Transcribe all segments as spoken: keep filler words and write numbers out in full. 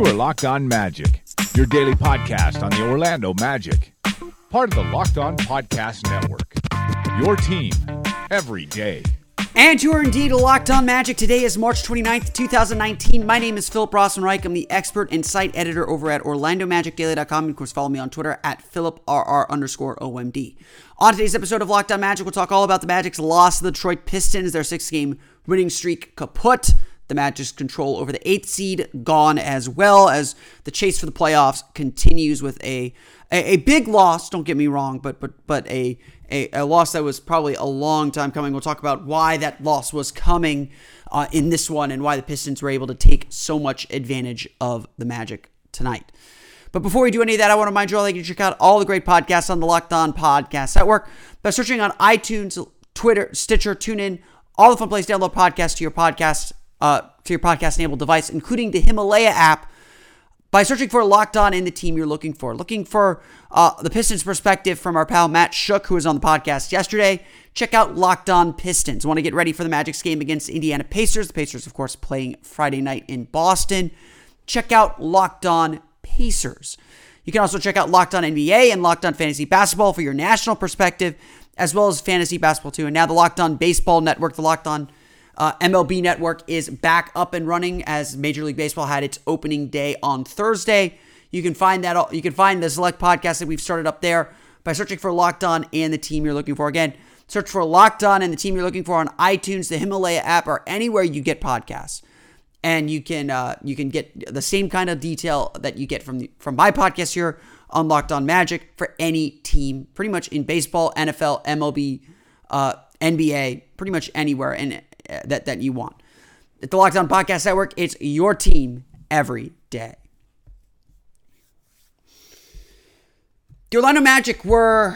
You are Locked On Magic, your daily podcast on the Orlando Magic. Part of the Locked On Podcast Network. Your team every day. And you are indeed Locked On Magic. Today is March twenty-ninth, twenty nineteen. My name is Philip Rossman-Reich. I'm the expert and site editor over at Orlando Magic Daily dot com. And of course, follow me on Twitter at PhilipRR underscore OMD. On today's episode of Locked On Magic, we'll talk all about the Magic's loss to the Detroit Pistons, their six-game winning streak kaput. The Magic's control over the eighth seed gone, as well as the chase for the playoffs continues with a a, a big loss. Don't get me wrong, but but but a, a a loss that was probably a long time coming. We'll talk about why that loss was coming uh, in this one and why the Pistons were able to take so much advantage of the Magic tonight. But before we do any of that, I want to remind you all that you can check out all the great podcasts on the Locked On Podcast Network by searching on iTunes, Twitter, Stitcher, TuneIn, all the fun places to download podcasts to your podcast. Uh, to your podcast-enabled device, including the Himalaya app, by searching for Locked On and the team you're looking for. Looking for uh, the Pistons perspective from our pal Matt Shook, who was on the podcast yesterday. Check out Locked On Pistons. Want to get ready for the Magic's game against the Indiana Pacers. The Pacers, of course, playing Friday night in Boston. Check out Locked On Pacers. You can also check out Locked On N B A and Locked On Fantasy Basketball for your national perspective, as well as fantasy basketball too. And now the Locked On Baseball Network, the Locked On Uh, M L B Network is back up and running as Major League Baseball had its opening day on Thursday. You can find that. You can find the select podcast that we've started up there by searching for Locked On and the team you're looking for. Again, search for Locked On and the team you're looking for on iTunes, the Himalaya app, or anywhere you get podcasts. And you can uh, you can get the same kind of detail that you get from the, from my podcast here on Locked On Magic for any team, pretty much in baseball, N F L, M L B, uh, N B A, pretty much anywhere in that, that you want. At the Locked On Podcast Network, it's your team every day. The Orlando Magic were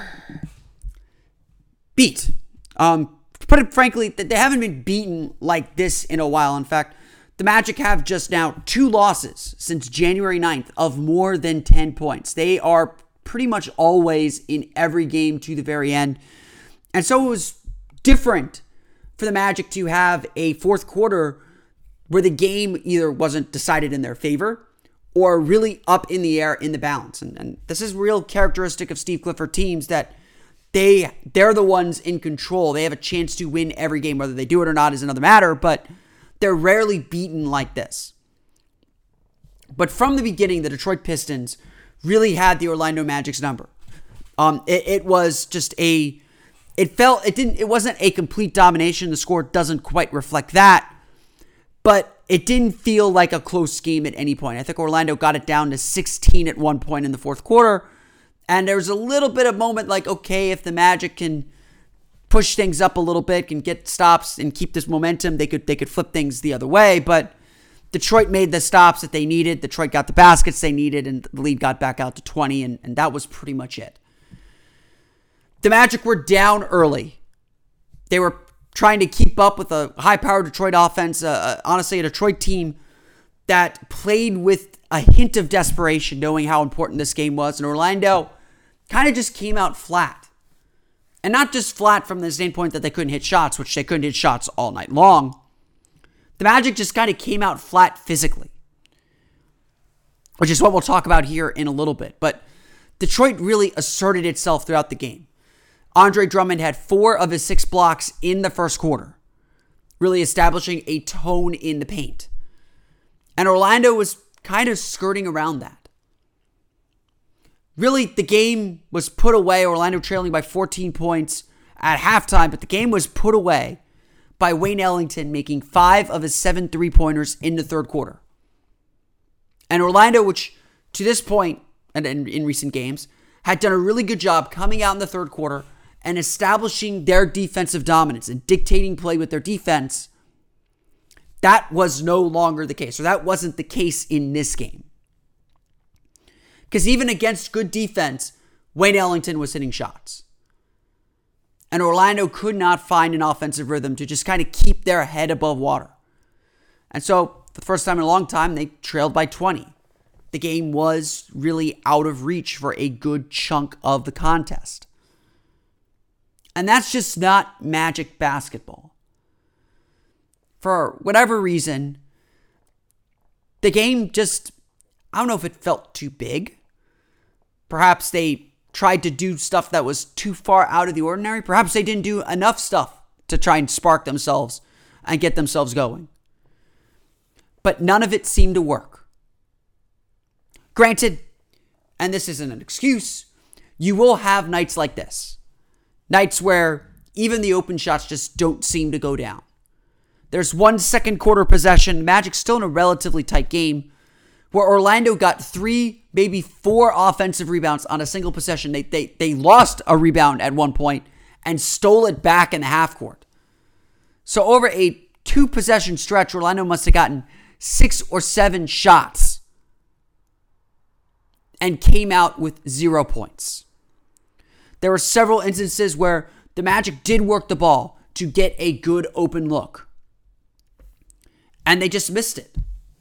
beat. Um, to put it frankly, they haven't been beaten like this in a while. In fact, the Magic have just now two losses since January ninth of more than ten points. They are pretty much always in every game to the very end. And so it was different for the Magic to have a fourth quarter where the game either wasn't decided in their favor or really up in the air in the balance. And, and this is real characteristic of Steve Clifford teams, that they, they're the ones in control. They have a chance to win every game. Whether they do it or not is another matter, but they're rarely beaten like this. But from the beginning, the Detroit Pistons really had the Orlando Magic's number. Um, it, it was just a... It felt, it didn't, it wasn't a complete domination. The score doesn't quite reflect that, but it didn't feel like a close game at any point. I think Orlando got it down to sixteen at one point in the fourth quarter, and there was a little bit of moment like, okay, if the Magic can push things up a little bit, can get stops and keep this momentum, they could, they could flip things the other way, but Detroit made the stops that they needed. Detroit got the baskets they needed, and the lead got back out to twenty, and, and that was pretty much it. The Magic were down early. They were trying to keep up with a high-powered Detroit offense, uh, honestly a Detroit team that played with a hint of desperation, knowing how important this game was. And Orlando kind of just came out flat. And not just flat from the standpoint that they couldn't hit shots, which they couldn't hit shots all night long. The Magic just kind of came out flat physically, which is what we'll talk about here in a little bit. But Detroit really asserted itself throughout the game. Andre Drummond had four of his six blocks in the first quarter, really establishing a tone in the paint. And Orlando was kind of skirting around that. Really, the game was put away, Orlando trailing by fourteen points at halftime, but the game was put away by Wayne Ellington making five of his seven three-pointers in the third quarter. And Orlando, which to this point, and in, in recent games, had done a really good job coming out in the third quarter and establishing their defensive dominance and dictating play with their defense, that was no longer the case, or that wasn't the case in this game. Because even against good defense, Wayne Ellington was hitting shots. And Orlando could not find an offensive rhythm to just kind of keep their head above water. And so, for the first time in a long time, they trailed by twenty. The game was really out of reach for a good chunk of the contest. And that's just not Magic basketball. For whatever reason, the game just, I don't know if it felt too big. Perhaps they tried to do stuff that was too far out of the ordinary. Perhaps they didn't do enough stuff to try and spark themselves and get themselves going. But none of it seemed to work. Granted, and this isn't an excuse, you will have nights like this. Nights where even the open shots just don't seem to go down. There's one second quarter possession, Magic's still in a relatively tight game, where Orlando got three, maybe four offensive rebounds on a single possession. They, they, they lost a rebound at one point and stole it back in the half court. So over a two possession stretch, Orlando must have gotten six or seven shots and came out with zero points. There were several instances where the Magic did work the ball to get a good open look, and they just missed it.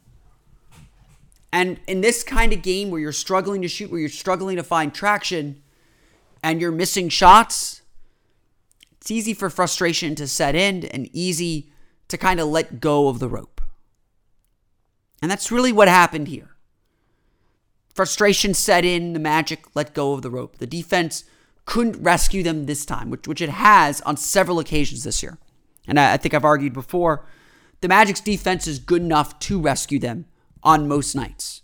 And in this kind of game where you're struggling to shoot, where you're struggling to find traction, and you're missing shots, it's easy for frustration to set in and easy to kind of let go of the rope. And that's really what happened here. Frustration set in, the Magic let go of the rope. The defense couldn't rescue them this time, which, which it has on several occasions this year. And I, I think I've argued before, the Magic's defense is good enough to rescue them on most nights.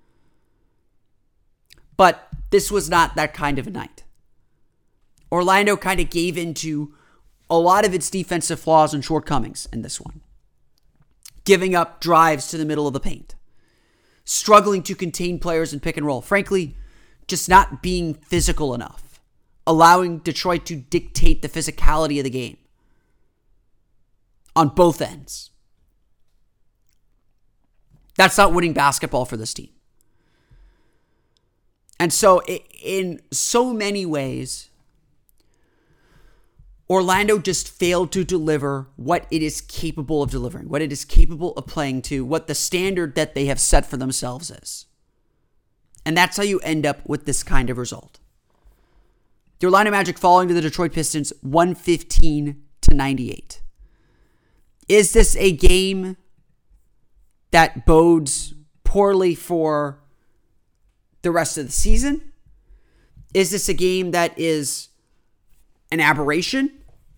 But this was not that kind of a night. Orlando kind of gave into a lot of its defensive flaws and shortcomings in this one. Giving up drives to the middle of the paint. Struggling to contain players in pick and roll. Frankly, just not being physical enough. Allowing Detroit to dictate the physicality of the game. On both ends. That's not winning basketball for this team. And so, in so many ways, Orlando just failed to deliver what it is capable of delivering, what it is capable of playing to, what the standard that they have set for themselves is. And that's how you end up with this kind of result. The Orlando Magic falling to the Detroit Pistons one fifteen to ninety-eight. Is this a game that bodes poorly for the rest of the season? Is this a game that is an aberration?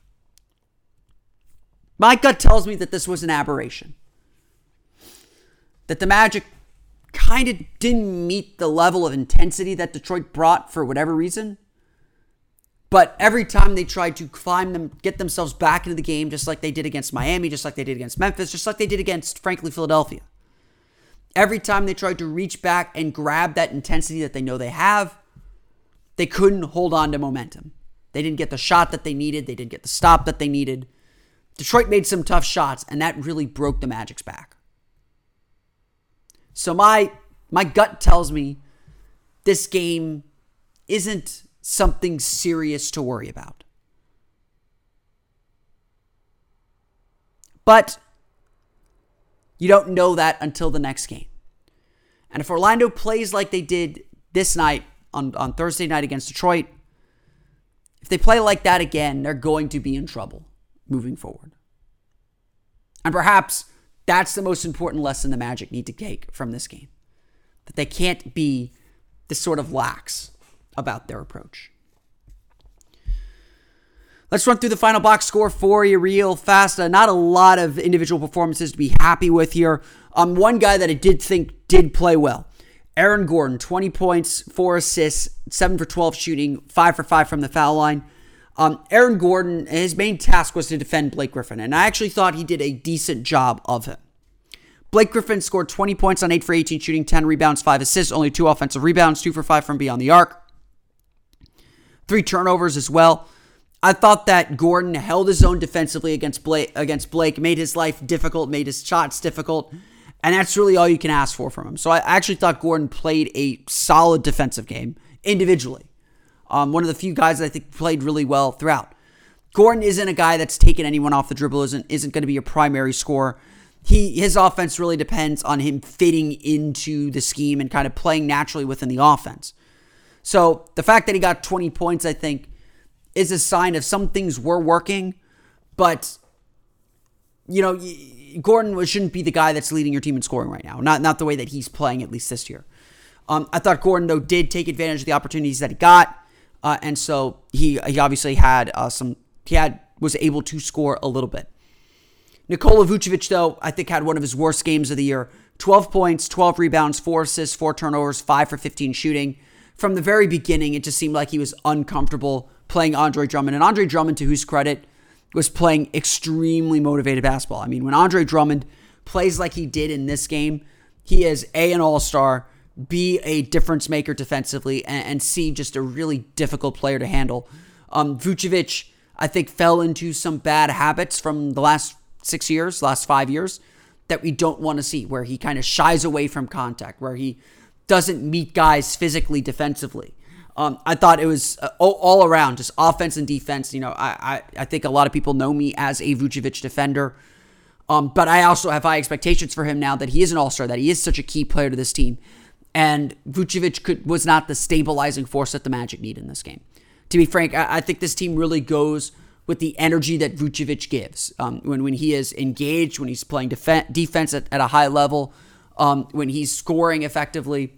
My gut tells me that this was an aberration. That the Magic kind of didn't meet the level of intensity that Detroit brought for whatever reason. But every time they tried to climb them, get themselves back into the game, just like they did against Miami, just like they did against Memphis, just like they did against, frankly, Philadelphia. Every time they tried to reach back and grab that intensity that they know they have, they couldn't hold on to momentum. They didn't get the shot that they needed. They didn't get the stop that they needed. Detroit made some tough shots, and that really broke the Magic's back. So my my gut tells me this game isn't something serious to worry about. But you don't know that until the next game. And if Orlando plays like they did this night on, on Thursday night against Detroit, if they play like that again, they're going to be in trouble moving forward. And perhaps that's the most important lesson the Magic need to take from this game. That they can't be this sort of lax about their approach. Let's run through the final box score for you real fast. Uh, not a lot of individual performances to be happy with here. Um, one guy that I did think did play well. Aaron Gordon, twenty points, four assists, seven for twelve shooting, five for five from the foul line. Um, Aaron Gordon, his main task was to defend Blake Griffin, and I actually thought he did a decent job of it. Blake Griffin scored twenty points on eight for eighteen shooting, ten rebounds, five assists, only two offensive rebounds, two for five from beyond the arc. Three turnovers as well. I thought that Gordon held his own defensively against Blake, against Blake, made his life difficult, made his shots difficult, and that's really all you can ask for from him. So I actually thought Gordon played a solid defensive game individually. Um, one of the few guys that I think played really well throughout. Gordon isn't a guy that's taken anyone off the dribble, isn't, isn't going to be a primary scorer. He His offense really depends on him fitting into the scheme and kind of playing naturally within the offense. So the fact that he got twenty points, I think, is a sign of some things were working, but, you know, Gordon shouldn't be the guy that's leading your team in scoring right now. Not, not the way that he's playing, at least this year. Um, I thought Gordon, though, did take advantage of the opportunities that he got. Uh, and so he he obviously had uh, some, he had was able to score a little bit. Nikola Vucevic, though, I think had one of his worst games of the year. twelve points, twelve rebounds, four assists, four turnovers, five for fifteen shooting. From the very beginning, it just seemed like he was uncomfortable playing Andre Drummond. And Andre Drummond, to whose credit, was playing extremely motivated basketball. I mean, when Andre Drummond plays like he did in this game, he is A, an all-star, B, a difference maker defensively, and, and C, just a really difficult player to handle. Um, Vucevic, I think, fell into some bad habits from the last six years, last five years, that we don't want to see, where he kind of shies away from contact, where he doesn't meet guys physically defensively. Um, I thought it was uh, all, all around, just offense and defense. You know, I, I I think a lot of people know me as a Vucevic defender, um, but I also have high expectations for him now that he is an all-star, that he is such a key player to this team. And Vucevic could, was not the stabilizing force that the Magic need in this game. To be frank, I, I think this team really goes with the energy that Vucevic gives. Um, when, when he is engaged, when he's playing def- defense at, at a high level, um, when he's scoring effectively,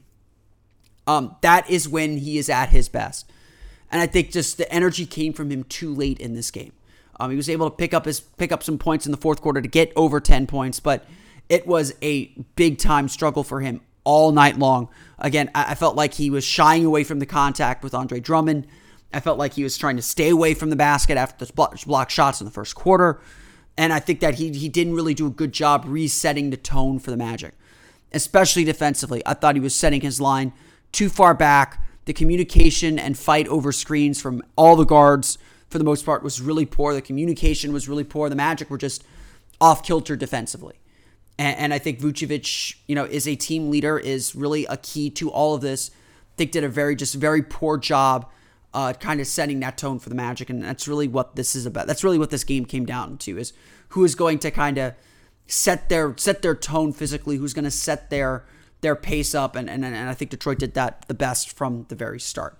um, that is when he is at his best. And I think just the energy came from him too late in this game. Um, he was able to pick up his pick up some points in the fourth quarter to get over ten points, but it was a big-time struggle for him all night long. Again, I felt like he was shying away from the contact with Andre Drummond. I felt like he was trying to stay away from the basket after the block shots in the first quarter. And I think that he he didn't really do a good job resetting the tone for the Magic, especially defensively. I thought he was setting his line too far back. The communication and fight over screens from all the guards, for the most part, was really poor. The communication was really poor. The Magic were just off-kilter defensively. And, and I think Vucevic, you know, is a team leader, is really a key to all of this. I think did a very, just very poor job uh, kind of setting that tone for the Magic. And that's really what this is about. That's really what this game came down to, is who is going to kind of set their set their tone physically, who's going to set their their pace up. And, and, and I think Detroit did that the best from the very start.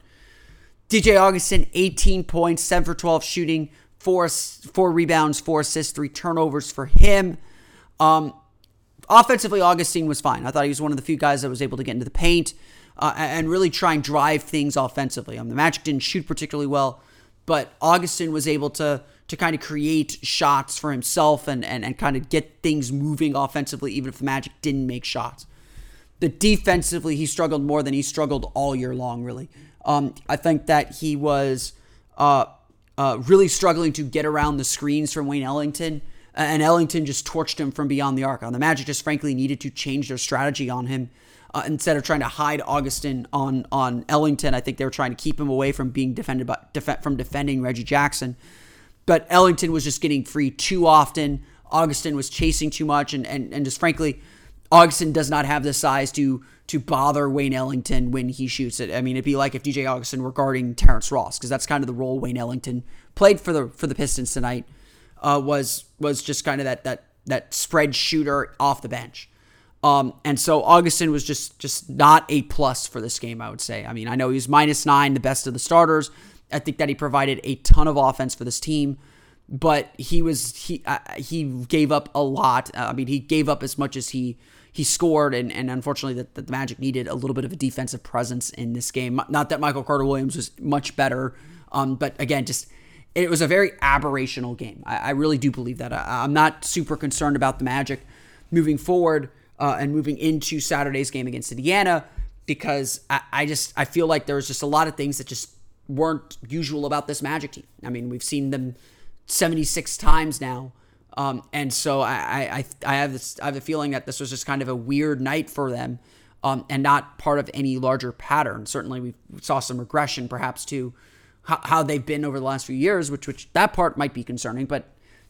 D J Augustin, eighteen points, seven for twelve shooting, four, four rebounds, four assists, three turnovers for him. Um, offensively, Augustin was fine. I thought he was one of the few guys that was able to get into the paint uh, and really try and drive things offensively. Um, the Magic didn't shoot particularly well, but Augustin was able to to kind of create shots for himself and, and, and kind of get things moving offensively, even if the Magic didn't make shots. The defensively, he struggled more than he struggled all year long, really. Um, I think that he was uh, uh, really struggling to get around the screens from Wayne Ellington, and Ellington just torched him from beyond the arc. The Magic just frankly needed to change their strategy on him. Uh, instead of trying to hide Augustin on, on Ellington, I think they were trying to keep him away from being defended by, def- from defending Reggie Jackson. But Ellington was just getting free too often. Augustin was chasing too much, and, and, and just frankly, Augustin does not have the size to to bother Wayne Ellington when he shoots it. I mean, it'd be like if D J Augustin were guarding Terrence Ross, because that's kind of the role Wayne Ellington played for the for the Pistons tonight. Uh, was was just kind of that that that spread shooter off the bench. Um, and so Augustin was just just not a plus for this game, I would say. I mean, I know he was minus nine, the best of the starters. I think that he provided a ton of offense for this team, but he was he uh, he gave up a lot. Uh, I mean, he gave up as much as he he scored, and, and unfortunately, the, the Magic needed a little bit of a defensive presence in this game. Not that Michael Carter-Williams was much better, um, but again, just it was a very aberrational game. I, I really do believe that. I, I'm not super concerned about the Magic moving forward uh, and moving into Saturday's game against Indiana, because I, I just I feel like there was just a lot of things that just weren't usual about this Magic team. I mean, we've seen them seventy-six times now. Um, and so I, I, I have this, I have a feeling that this was just kind of a weird night for them, um, and not part of any larger pattern. Certainly we saw some regression perhaps to how, how they've been over the last few years, which, which that part might be concerning, but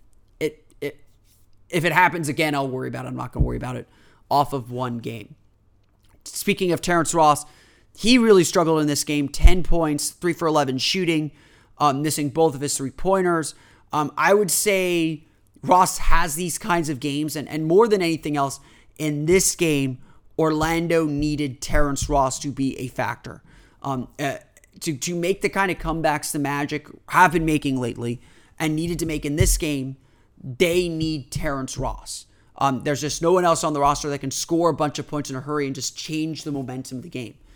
it, it, if it happens again, I'll worry about it. I'm not going to worry about it off of one game. Speaking of Terrence Ross, he really struggled in this game. ten points, three for eleven shooting, um, missing both of his three pointers. Um, I would say Ross has these kinds of games, and, and more than anything else, in this game, Orlando needed Terrence Ross to be a factor. Um, uh, to, to make the kind of comebacks the Magic have been making lately and needed to make in this game, they need Terrence Ross. Um, there's just no one else on the roster that can score a bunch of points in a hurry and just change the momentum of the game.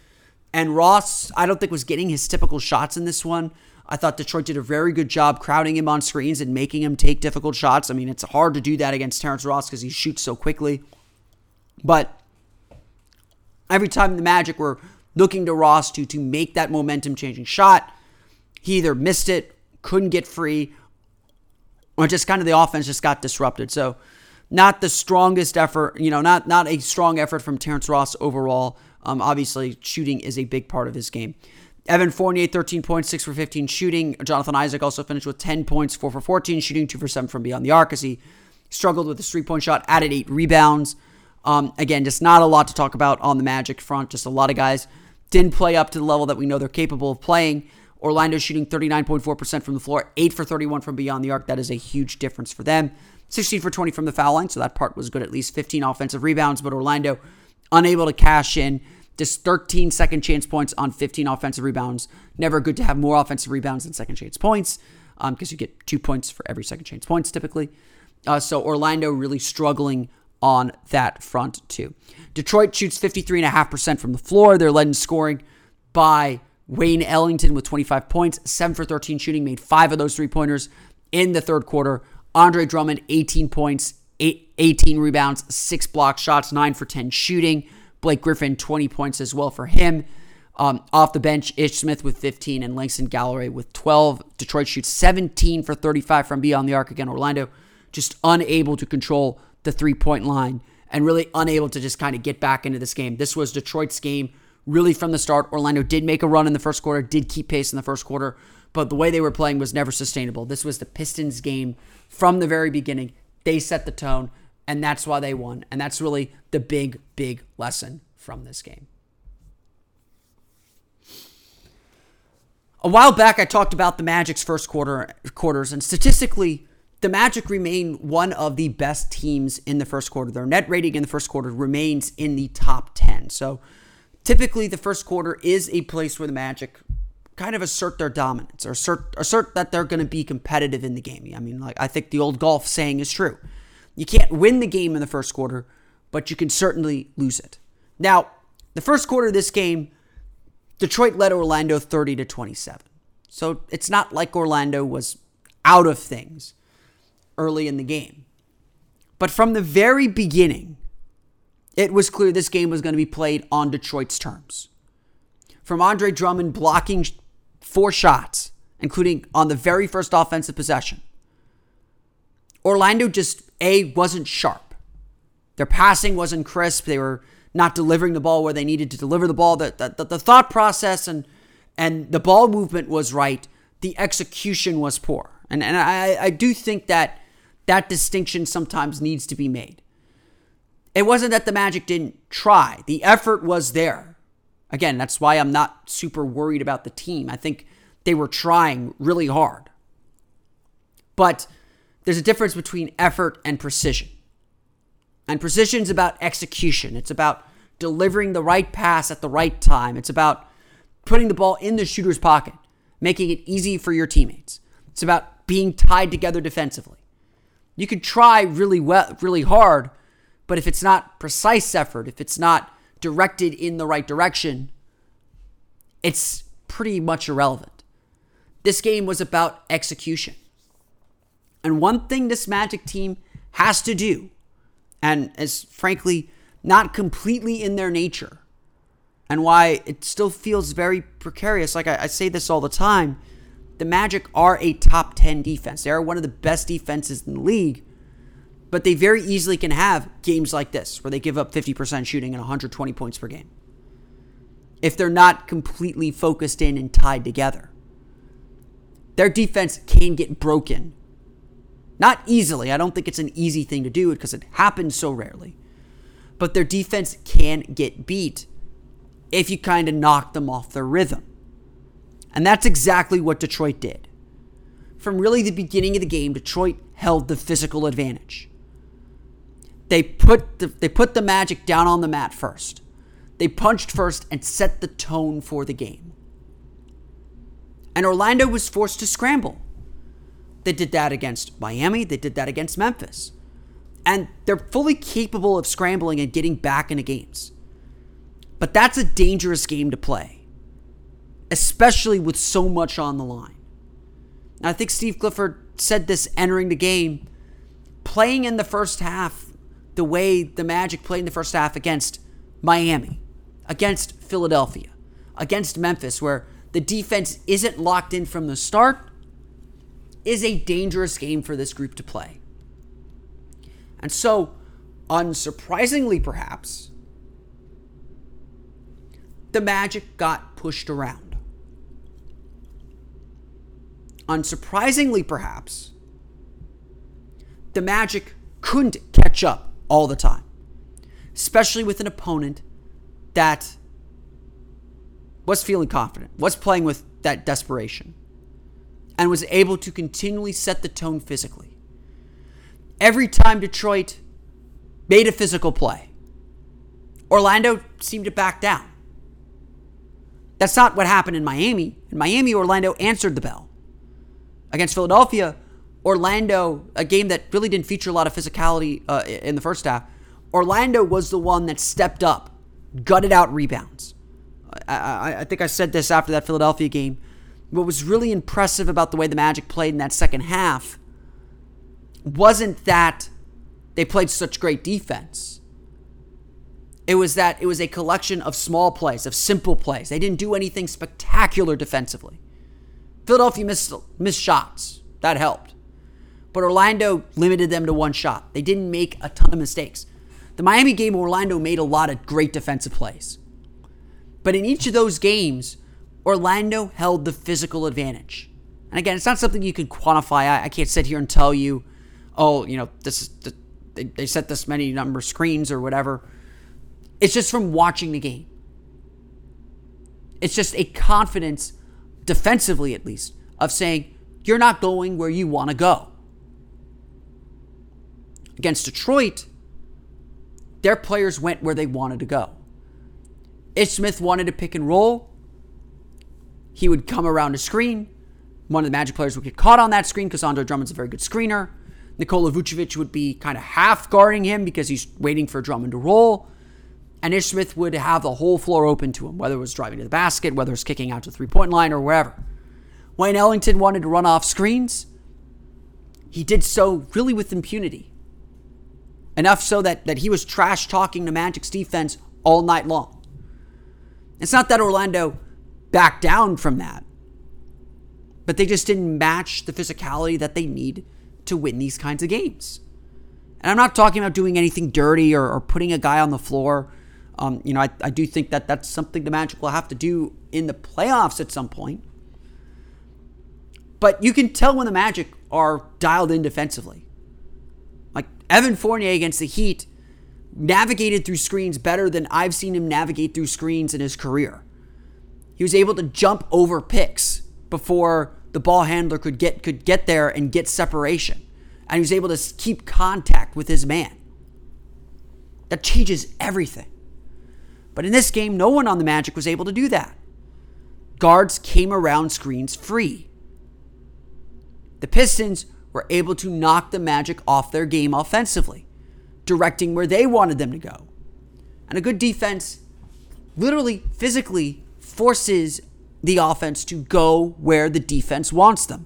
And Ross, I don't think was getting his typical shots in this one. I thought Detroit did a very good job crowding him on screens and making him take difficult shots. I mean, it's hard to do that against Terrence Ross because he shoots so quickly. But every time the Magic were looking to Ross to, to make that momentum-changing shot, he either missed it, couldn't get free, or just kind of the offense just got disrupted. So not the strongest effort, you know, not, not a strong effort from Terrence Ross overall. Um, obviously, shooting is a big part of his game. Evan Fournier, thirteen points, six for fifteen shooting. Jonathan Isaac also finished with ten points, four for fourteen shooting, two for seven from beyond the arc as he struggled with his three-point shot, added eight rebounds. Um, again, just not a lot to talk about on the Magic front. Just a lot of guys didn't play up to the level that we know they're capable of playing. Orlando shooting thirty-nine point four percent from the floor, eight for thirty-one from beyond the arc. That is a huge difference for them. sixteen for twenty from the foul line, so that part was good, at least fifteen offensive rebounds, but Orlando unable to cash in. Just thirteen second chance points on fifteen offensive rebounds. Never good to have more offensive rebounds than second chance points because um, you get two points for every second chance points typically. Uh, so Orlando really struggling on that front too. Detroit shoots fifty-three point five percent from the floor. They're led in scoring by Wayne Ellington with twenty-five points, seven for thirteen shooting, made five of those three-pointers in the third quarter. Andre Drummond, eighteen points, eight, eighteen rebounds, six block shots, nine for ten shooting. Blake Griffin, twenty points as well for him. Um, off the bench, Ish Smith with fifteen and Langston Galloway with twelve. Detroit shoots seventeen for thirty-five from beyond the arc. Again, Orlando just unable to control the three-point line and really unable to just kind of get back into this game. This was Detroit's game really from the start. Orlando did make a run in the first quarter, did keep pace in the first quarter, but the way they were playing was never sustainable. This was the Pistons' game from the very beginning. They set the tone, and that's why they won. And that's really the big, big lesson from this game. A while back, I talked about the Magic's first quarter quarters, and statistically, the Magic remain one of the best teams in the first quarter. Their net rating in the first quarter remains in the top ten. So typically, the first quarter is a place where the Magic kind of assert their dominance or assert, assert that they're going to be competitive in the game. I mean, like I think the old golf saying is true. You can't win the game in the first quarter, but you can certainly lose it. Now, the first quarter of this game, Detroit led Orlando thirty to twenty-seven. So it's not like Orlando was out of things early in the game. But from the very beginning, it was clear this game was going to be played on Detroit's terms. From Andre Drummond blocking four shots, including on the very first offensive possession, Orlando just, A, wasn't sharp. Their passing wasn't crisp. They were not delivering the ball where they needed to deliver the ball. The, the, the thought process and, and the ball movement was right. The execution was poor. And, and I, I do think that that distinction sometimes needs to be made. It wasn't that the Magic didn't try. The effort was there. Again, that's why I'm not super worried about the team. I think they were trying really hard. But there's a difference between effort and precision. And precision is about execution. It's about delivering the right pass at the right time. It's about putting the ball in the shooter's pocket, making it easy for your teammates. It's about being tied together defensively. You could try really well, really hard, but if it's not precise effort, if it's not directed in the right direction, it's pretty much irrelevant. This game was about execution. And one thing this Magic team has to do, and is frankly not completely in their nature, and why it still feels very precarious, like I, I say this all the time, the Magic are a top ten defense. They are one of the best defenses in the league, but they very easily can have games like this where they give up fifty percent shooting and one hundred twenty points per game if they're not completely focused in and tied together. Their defense can get broken. Not easily. I don't think it's an easy thing to do because it happens so rarely. But their defense can get beat if you kind of knock them off their rhythm. And that's exactly what Detroit did. From really the beginning of the game, Detroit held the physical advantage. They put the, they put the Magic down on the mat first. They punched first and set the tone for the game. And Orlando was forced to scramble. They did that against Miami. They did that against Memphis. And they're fully capable of scrambling and getting back into games. But that's a dangerous game to play. especially with so much on the line. And I think Steve Clifford said this entering the game, playing in the first half the way the Magic played in the first half against Miami, against Philadelphia, against Memphis, where the defense isn't locked in from the start, is a dangerous game for this group to play. And so, unsurprisingly perhaps, the Magic got pushed around. Unsurprisingly perhaps, the Magic couldn't catch up all the time, especially with an opponent that was feeling confident, was playing with that desperation, and was able to continually set the tone physically. Every time Detroit made a physical play, Orlando seemed to back down. That's not what happened in Miami. In Miami, Orlando answered the bell. Against Philadelphia, Orlando, a game that really didn't feature a lot of physicality uh, in the first half, Orlando was the one that stepped up, gutted out rebounds. I, I, I think I said this after that Philadelphia game. What was really impressive about the way the Magic played in that second half wasn't that they played such great defense. It was that it was a collection of small plays, of simple plays. They didn't do anything spectacular defensively. Philadelphia missed, missed shots. That helped. But Orlando limited them to one shot. They didn't make a ton of mistakes. The Miami game, Orlando made a lot of great defensive plays. But in each of those games, Orlando held the physical advantage. And again, it's not something you can quantify. I, I can't sit here and tell you, oh, you know, this is the, they, they set this many number of screens or whatever. It's just from watching the game. It's just a confidence, defensively at least, of saying, you're not going where you want to go. Against Detroit, their players went where they wanted to go. Ish Smith wanted to pick and roll. He would come around a screen. One of the Magic players would get caught on that screen because Andre Drummond's a very good screener. Nikola Vucevic would be kind of half guarding him because he's waiting for Drummond to roll. And Ish Smith would have the whole floor open to him, whether it was driving to the basket, whether it was kicking out to the three-point line, or wherever. Wayne Ellington wanted to run off screens. He did so really with impunity. Enough so that, that he was trash-talking the Magic's defense all night long. It's not that Orlando backed down from that, but they just didn't match the physicality that they need to win these kinds of games. And I'm not talking about doing anything dirty or, or putting a guy on the floor. Um, you know, I, I do think that that's something the Magic will have to do in the playoffs at some point. But you can tell when the Magic are dialed in defensively. Like Evan Fournier against the Heat navigated through screens better than I've seen him navigate through screens in his career. He was able to jump over picks before the ball handler could get could get there and get separation. And he was able to keep contact with his man. That changes everything. But in this game, no one on the Magic was able to do that. Guards came around screens free. The Pistons were able to knock the Magic off their game offensively, directing where they wanted them to go. And a good defense literally, physically forces the offense to go where the defense wants them.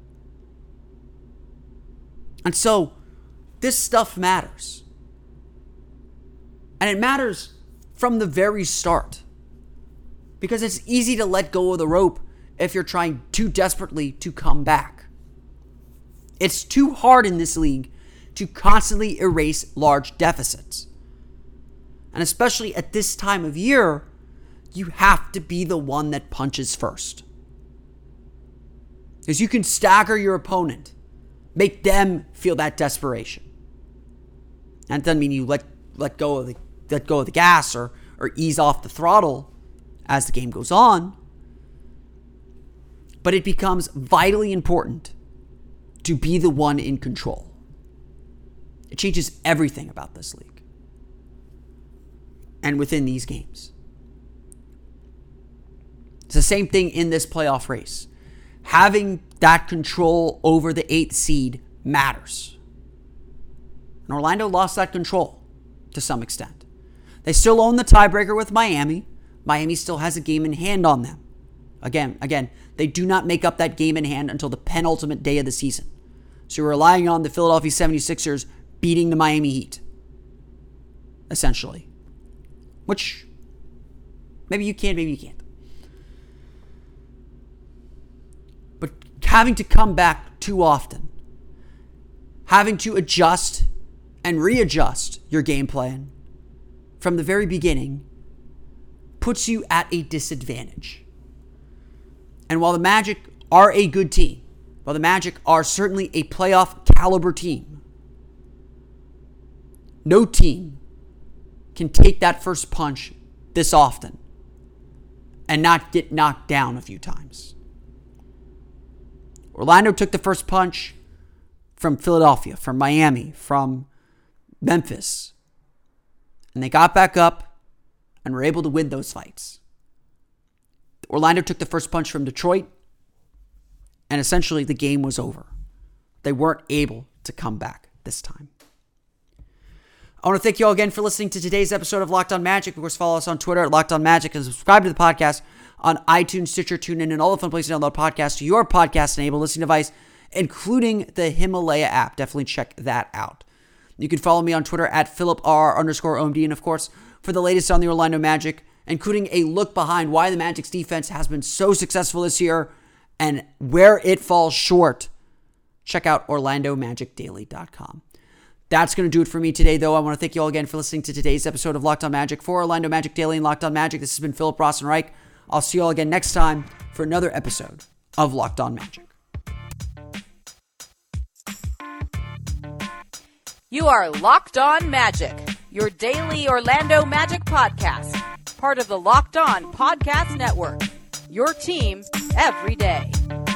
And so, this stuff matters. And it matters from the very start. Because it's easy to let go of the rope if you're trying too desperately to come back. It's too hard in this league to constantly erase large deficits. And especially at this time of year, you have to be the one that punches first. Because you can stagger your opponent. Make them feel that desperation. And it doesn't mean you let let go of the let go of the gas or or ease off the throttle as the game goes on. But it becomes vitally important to be the one in control. It changes everything about this league. And within these games. It's the same thing in this playoff race. Having that control over the eighth seed matters. And Orlando lost that control to some extent. They still own the tiebreaker with Miami. Miami still has a game in hand on them. Again, again, they do not make up that game in hand until the penultimate day of the season. So you're relying on the Philadelphia seventy-sixers beating the Miami Heat, essentially. Which, maybe you can, maybe you can't. But having to come back too often, having to adjust and readjust your game plan from the very beginning puts you at a disadvantage. And while the Magic are a good team, while the Magic are certainly a playoff caliber team, no team can take that first punch this often and not get knocked down a few times. Orlando took the first punch from Philadelphia, from Miami, from Memphis, and they got back up and were able to win those fights. Orlando took the first punch from Detroit, and essentially the game was over. They weren't able to come back this time. I want to thank you all again for listening to today's episode of Locked On Magic. Of course, follow us on Twitter at Locked On Magic and subscribe to the podcast on iTunes, Stitcher, TuneIn, and all the fun places to download podcasts to your podcast-enabled listening device, including the Himalaya app. Definitely check that out. You can follow me on Twitter at PhilipR underscore OMD, and of course, for the latest on the Orlando Magic, including a look behind why the Magic's defense has been so successful this year and where it falls short, check out Orlando Magic Daily dot com. That's going to do it for me today, though. I want to thank you all again for listening to today's episode of Locked On Magic. For Orlando Magic Daily and Locked On Magic, this has been Philip Rossman-Reich. I'll see you all again next time for another episode of Locked On Magic. You are Locked On Magic, your daily Orlando Magic podcast, part of the Locked On Podcast Network, your team every day.